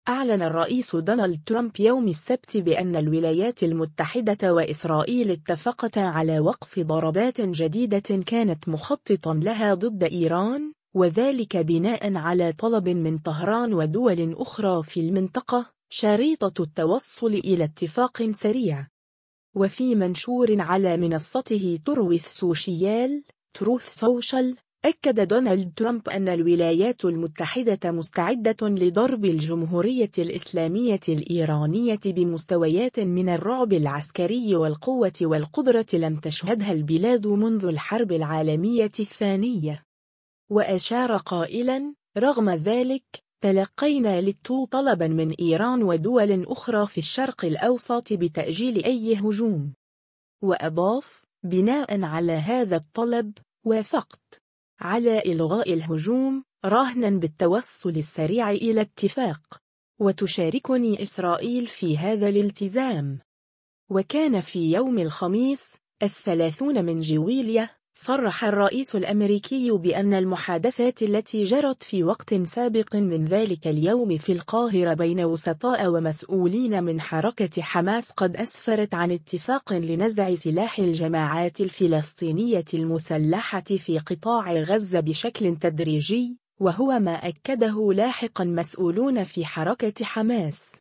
أعلن الرئيس دونالد ترامب يوم السبت بأن الولايات المتحدة وإسرائيل اتفقتا على وقف ضربات جديدة كانت مخططا لها ضد إيران، وذلك بناء على طلب من طهران ودول أخرى في المنطقة شريطة التوصل إلى اتفاق سريع. وفي منشور على منصته تروث سوشيال، أكد دونالد ترامب أن الولايات المتحدة مستعدة لضرب الجمهورية الإسلامية الإيرانية بمستويات من الرعب العسكري والقوة والقدرة لم تشهدها البلاد منذ الحرب العالمية الثانية. وأشار قائلاً: رغم ذلك، تلقينا طلباً من إيران ودول أخرى في الشرق الأوسط بتأجيل أي هجوم. وأضاف: بناء على هذا الطلب، وافقت على إلغاء الهجوم راهناً بالتوصل السريع إلى اتفاق، وتشاركني إسرائيل في هذا الالتزام. وكان في يوم الخميس 30 من جويلية، صرح الرئيس الأمريكي بأن المحادثات التي جرت في وقت سابق من ذلك اليوم في القاهرة بين وسطاء ومسؤولين من حركة حماس قد أسفرت عن اتفاق لنزع سلاح الجماعات الفلسطينية المسلحة في قطاع غزة بشكل تدريجي، وهو ما أكده لاحقا مسؤولون في حركة حماس.